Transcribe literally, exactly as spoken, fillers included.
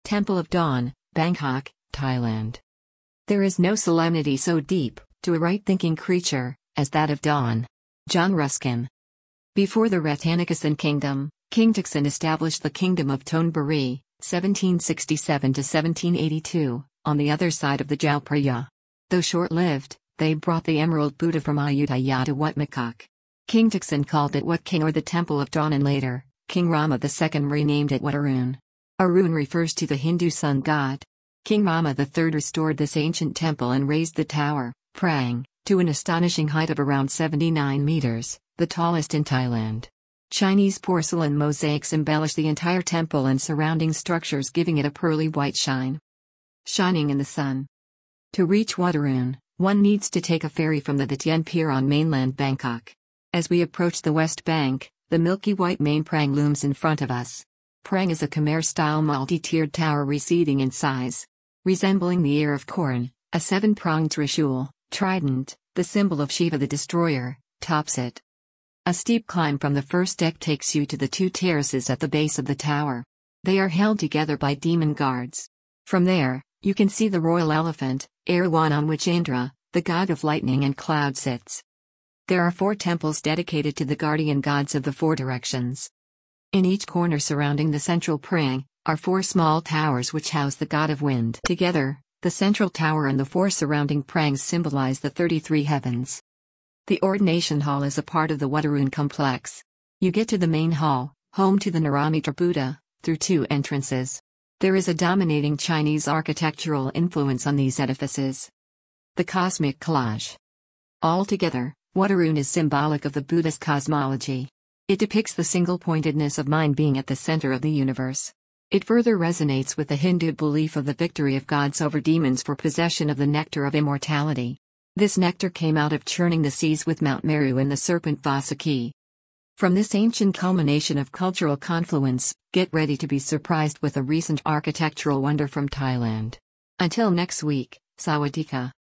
Temple of Dawn, Bangkok, Thailand. There is no solemnity so deep, to a right-thinking creature, as that of dawn. John Ruskin. Before the Ratanakosin kingdom, King Taksin established the kingdom of Thonburi, seventeen sixty-seven to seventeen eighty-two, on the other side of the Chao Phraya. Though short-lived, they brought the Emerald Buddha from Ayutthaya to Wat Makok. King Taksin called it Wat King or the Temple of Dawn, and later, King Rama the Second renamed it Wat Arun. Arun refers to the Hindu sun god. King Rama the Third restored this ancient temple and raised the tower, Prang, to an astonishing height of around seventy-nine meters, the tallest in Thailand. Chinese porcelain mosaics embellish the entire temple and surrounding structures, giving it a pearly white shine. Shining in the sun. To reach Wat Arun, one needs to take a ferry from the Thien Pier on mainland Bangkok. As we approach the west bank, the milky white main Prang looms in front of us. Prang is a Khmer-style multi-tiered tower receding in size. Resembling the ear of corn, a seven-pronged trishul, trident, the symbol of Shiva the Destroyer, tops it. A steep climb from the first deck takes you to the two terraces at the base of the tower. They are held together by demon guards. From there, you can see the royal elephant, Erawan, on which Indra, the god of lightning and cloud, sits. There are four temples dedicated to the guardian gods of the four directions. In each corner surrounding the central Prang, are four small towers which house the god of wind. Together, the central tower and the four surrounding prangs symbolize the thirty-three heavens. The ordination hall is a part of the Wat Arun complex. You get to the main hall, home to the Naramitra Buddha, through two entrances. There is a dominating Chinese architectural influence on these edifices. The cosmic collage. Altogether, Wat Arun is symbolic of the Buddhist cosmology. It depicts the single-pointedness of mind being at the center of the universe. It further resonates with the Hindu belief of the victory of gods over demons for possession of the nectar of immortality. This nectar came out of churning the seas with Mount Meru and the serpent Vasaki. From this ancient culmination of cultural confluence, get ready to be surprised with a recent architectural wonder from Thailand. Until next week, Sawadee ka.